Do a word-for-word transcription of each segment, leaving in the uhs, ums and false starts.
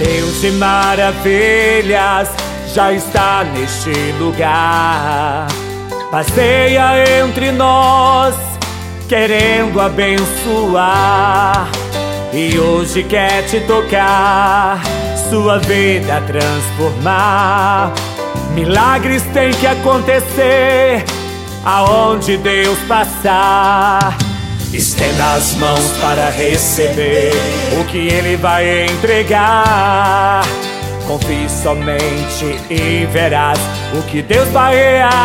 Deus de maravilhas já está neste lugar. Passeia entre nós, querendo abençoar, e hoje quer te tocar, sua vida transformar. Milagres têm que acontecer aonde Deus passar. Estenda as mãos para receber o que Ele vai entregar. Confie somente e verás o que Deus vai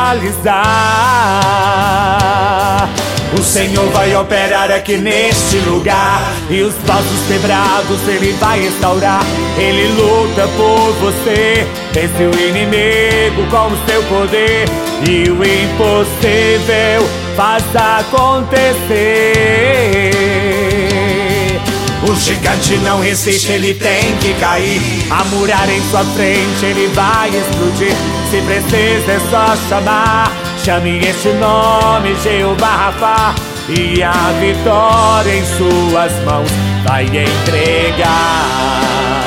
realizar. O Senhor vai operar aqui neste lugar, e os vasos quebrados Ele vai restaurar. Ele luta por você, vence o inimigo com o seu poder, e o impossível faz acontecer. O gigante não resiste, ele tem que cair. A muralha em sua frente, ele vai explodir. Se precisa é só chamar, chame este nome, Jeová Rafa, e a vitória em suas mãos vai entregar.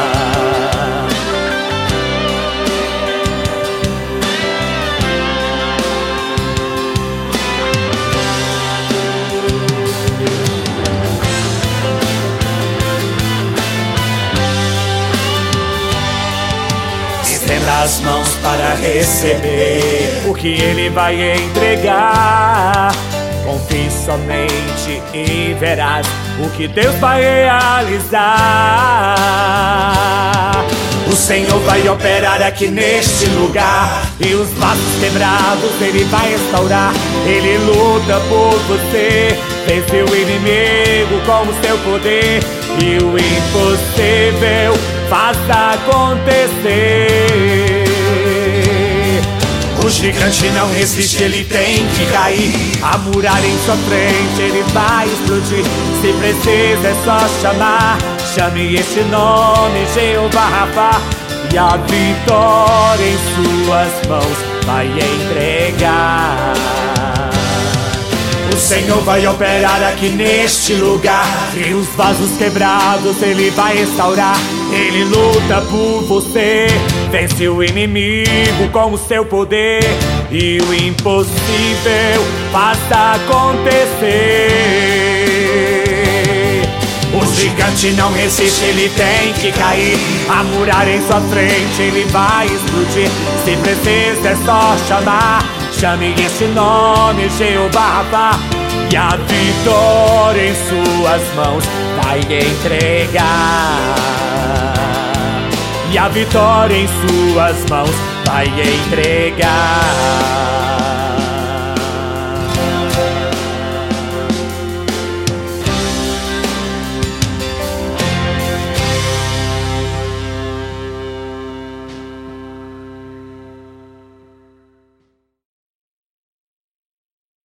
Estenda as mãos para receber o que Ele vai entregar. Confie somente e verás o que Deus vai realizar. O Senhor vai operar aqui neste lugar, e os vasos quebrados Ele vai restaurar. Ele luta por você, vence o inimigo com o seu poder, e o impossível faz acontecer. O gigante não resiste, ele tem que cair. A muralha em sua frente, ele vai explodir. Se precisa é só chamar, chame este nome, Jeová Rafa, e a vitória em suas mãos vai entregar. O Senhor vai operar aqui neste lugar, e os vasos quebrados Ele vai restaurar. Ele luta por você, vence o inimigo com o seu poder, e o impossível faz acontecer. O gigante não resiste, ele tem que cair. A muralha em sua frente, ele vai explodir. Se precisa é só chamar, chame este nome, Jeová Rafa, e a vitória em suas mãos vai entregar. E a vitória em suas mãos vai entregar.